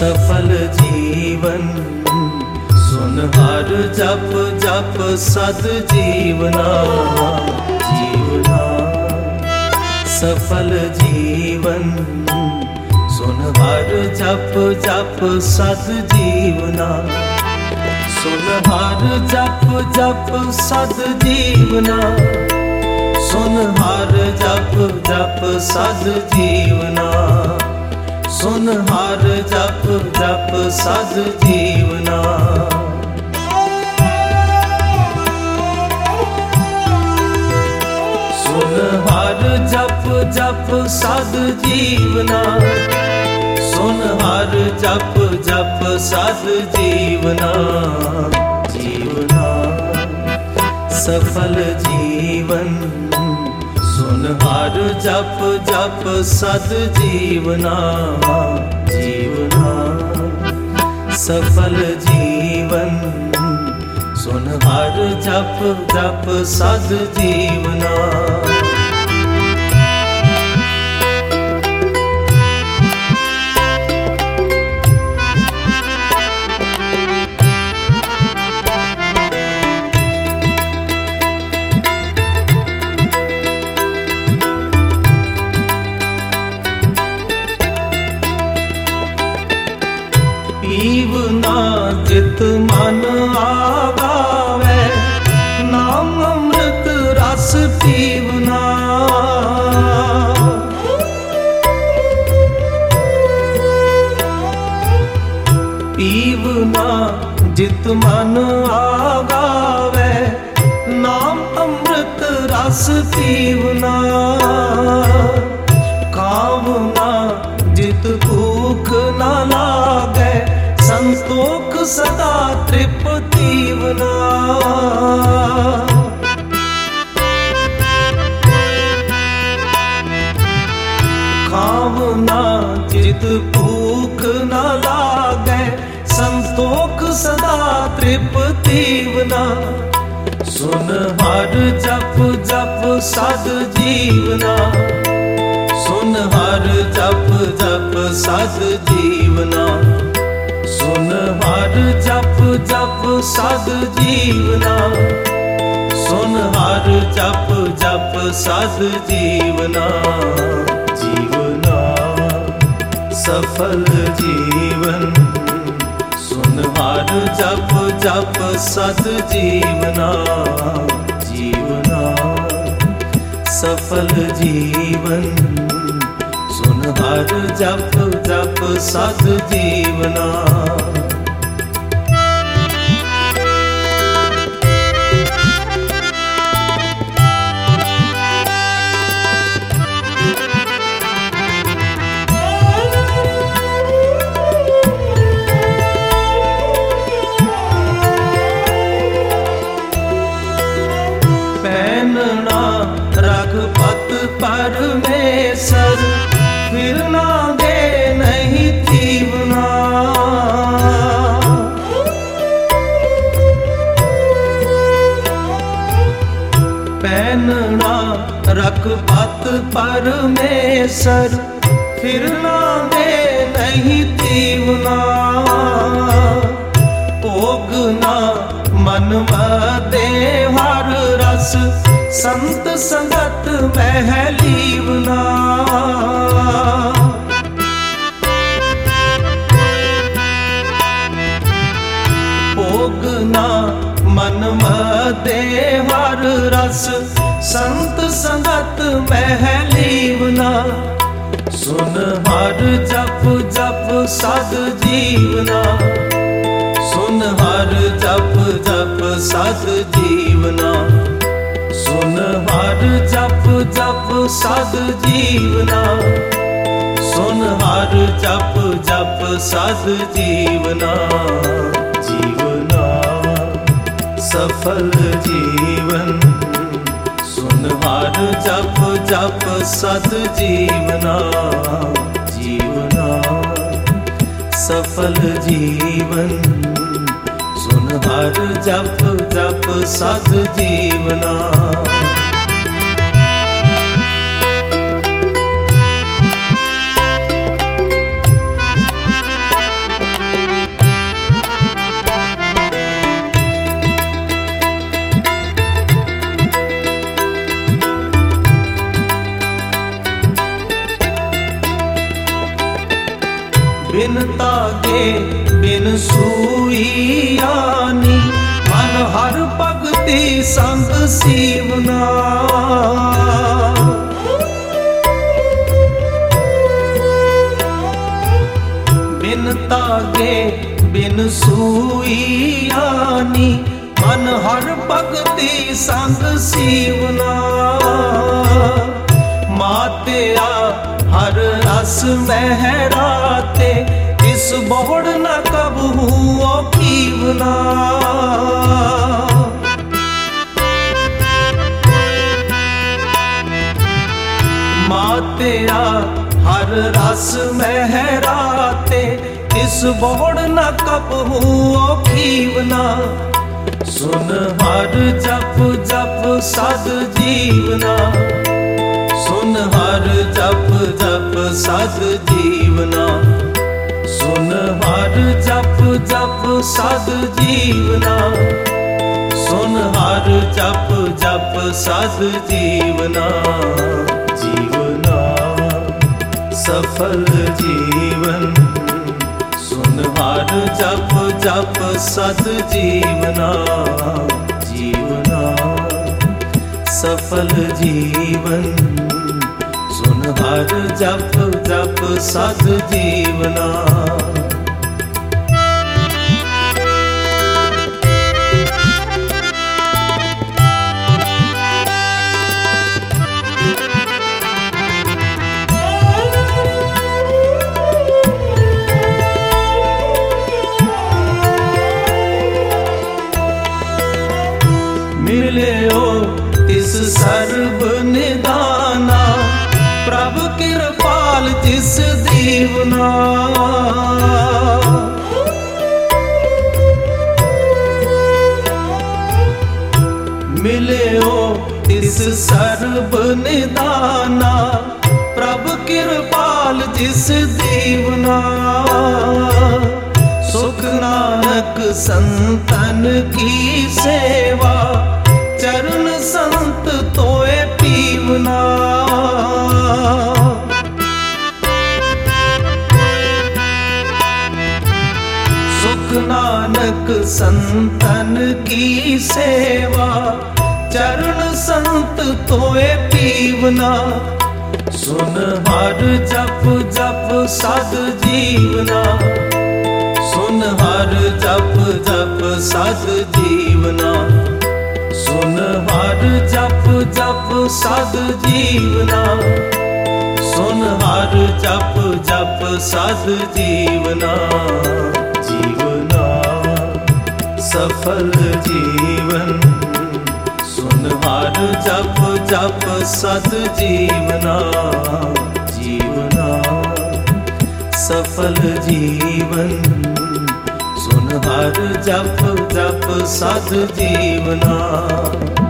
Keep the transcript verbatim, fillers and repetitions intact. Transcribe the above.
सफल जीवन सुन हर जप जप सद जीवना जीवना। सफल जीवन सुन हर जप जप सद जीवना। सुन हर जप जप सद जीवना। सुन हर जप जप सद जीवना। सुन हर जप जप सद जीवना। सुन हर जप जप सद जीवना। सुन हर जप जप सद जीवना जीवना। सफल जीवन सुन हर जप जप सद जीवना जीवना। सफल जीवन सुन हर जप जप सद जीवना। पीवना जित मन आगावे, नाम अमृत रस पीवना। पीवना जित मन आगावे, नाम अमृत रस पीवना। कामना जित भूख न लागे, संतोख सदा तृप्तिवना। कामना जित भूख न लागे, संतोख सदा तृप्तिवना। सुन हर जप जप सद जीवना। सुन हर जप जप सद जीवना। सुन हर जप जप सद जीवना। सुन हर जप जप सद जीवना जीवना। सफल जीवन सुन हर जप जप सद जीवना जीवना। सफल जीवन सुन हर जप जप सद जीवना। पैनना रघुपत परमेश्वर, फिर ना दे नहीं थीवना। पैनना रघुपत परमेश्वर, फिर ना दे नहीं थीवना। ओगना मन मदे हर रस, संत संगत महलीवना। ओगना मन मदे हर रस, संत संगत महलीवना। सुन हर जप जप सद जीवना। सुन हर जप जप सद जीवना। सुन हर जप जप सद जीवना। सुन हर जप जप सद जीवना जीवना। सफल जीवन सुन हर जप जप सद जीवना जीवना। सफल जीवन सुन हर जप जप सद जीवना। बिन तागे बिन सूई आनी, मन हर भगति संग सीवना। बिन तागे बिन सूई आनी, मन हर भगति संग सीवना। मातिया हर रस महराते, इस बोड़ न कबहू पीवना। मातिया हर रस महराते, इस बोड़ न कबहू पीवना। सुन हर जप जप सद जीवना, सुन हर जप जप सद जीवना। सुन हर जप जप सद जीवना, सुन हर जप जप सद जीवना। जीवना सफल जीवन, सुन हर जप जप सद जीवना। जीवना सफल जीवन, सुन हर जप जप सद जीवना। मिलियो तिस सर्ब निदाना, प्रभु कृपाल जिस दीवना। मिलियो तिस सर्ब निदाना, प्रभु कृपाल जिस दीवना। सुख नानक संतन की सेवा, चरण संत तोए पीवना। सुख नानक संतन की सेवा, चरण संत तोए पीवना। सुन हर जप जप सद जीवना, सुन हर जप जप सद जीवना। सुन हर जप जप सद जीवना, सुन हर जप जप सद जीवना। जीवना सफल जीवन, सुन हर जप जप सद जीवना। जीवना सफल जीवन, सुन हर जप जप सद जीवना।